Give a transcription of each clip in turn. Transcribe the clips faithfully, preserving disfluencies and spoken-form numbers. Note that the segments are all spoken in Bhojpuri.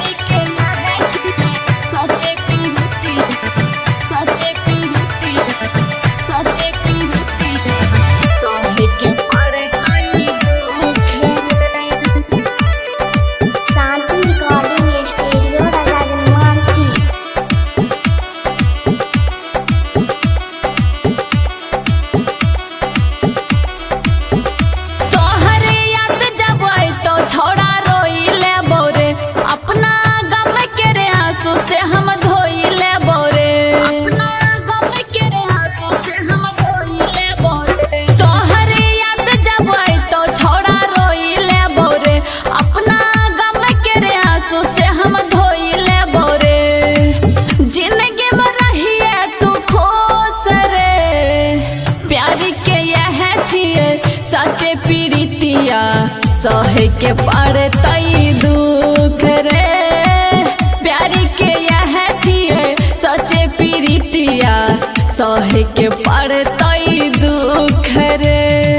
प्यारी के है सचे पीरती सचे पीरती सचे पीरती सोहे के पड़े आई दुख रे। Shanti recording studio Raja Janmansi. तोहरे याद जब आई तो छोड़ा रोई ले बोरे अपना गम के रे आंसू से हम धोई ले बोरे अपना गम के रे आंसू से हम धोई ले बोरे। तोहरे याद जब आई तो छोड़ा रोई ले बोरे अपना गम के रे आंसू से हम धोई ले बोरे। जिंदगी में रहिए तू खुश रे प्यारी के यह छिए सचे पीड़ितिया सहे के पड़तई दुख रे। प्यारी के यह छिए सचे पीड़ितिया सहे के पड़तई दुख रे।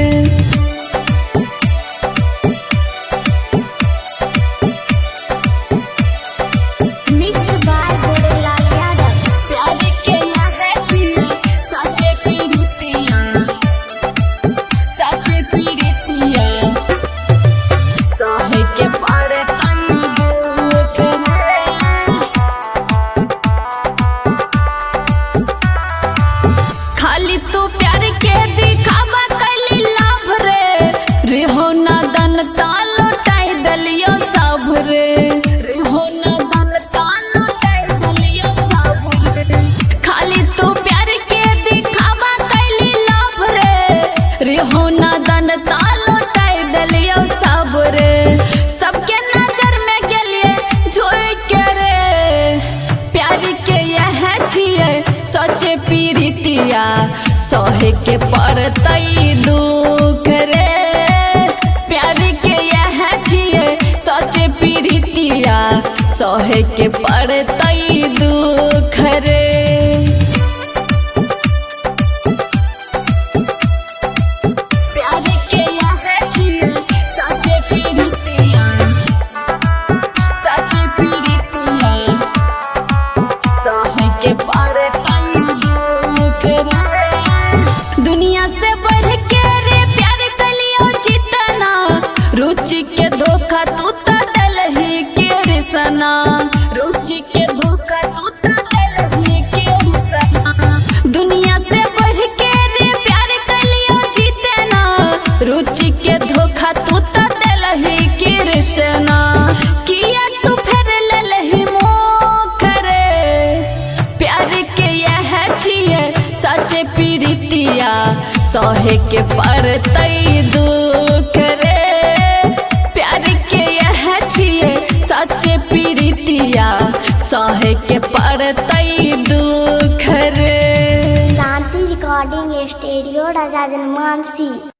Mix by Gorelal Yadav. प्यारी के यह छिए सचे पीड़ितिया सचे पीड़ितिया सहे के पड़तई दुख रे। खाली तू प्यार के दिखावा कैली लाभ रे रिहो ना दन ताल लुटाई दलियो सब रे रिहो ना दन ताल लुटाई दलियो सब रे। खाली तू प्यार के दिखावा कैली लाभ रे रिहो ना दन ताल लुटाई दलियो सब रे। सबके नजर में गेलिए झोई के रे प्यारी के यह छिए सचे पीड़ितिया सहे के पड़तई दुख रे। प्यारी के यह छिए सचे पीड़ितिया सहे के पड़तई दुख रे। प्यारी के यह छिए सचे पीड़ितिया सचे पीड़ितिया सहे के पड़तई दुख रे। दुनिया से बढ़ के रे प्यार कलियो जितना रुचि के धोखा तू तो दलही के रिसना रुचि के धोखा तू तो दलही के रिसना। दुनिया से बढ़ के रे प्यार कलियो जितना रुचि के धोखा तू तो दलही के रिसना। किया तू फिर ललही मुख रे प्यार के यह छिए सचे पीड़ितिया सहे के पड़तई दुख रे। प्यार के यह छिए सचे पीड़ितिया सहे के पड़तई दुख रे। Shanti recording studio Raja जनमानसी।